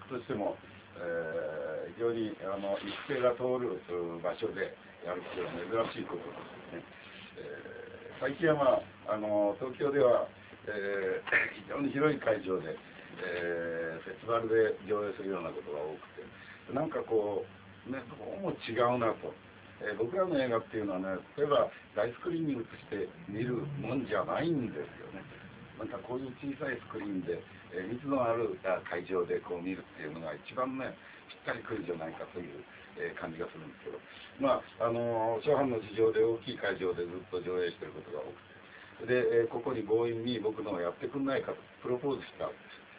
としても、非常に一斉が通る場所でやるっていうのは珍しいことですね。最近は東京では、非常に広い会場で、フェスティバルで上映するようなことが多くて、なんかこう、ね、どうも違うなと。僕らの映画っていうのはね、例えば大スクリーンに映して見るもんじゃないんですよね。なんかこういう小さいスクリーンで、密度のある会場でこう見るっていうのが一番ね、ぴったりくるんじゃないかという、感じがするんですけど、まあ、諸般の事情で大きい会場でずっと上映してることが多くて、で、ここに強引に僕のをやってくんないかとプロポーズしたんです。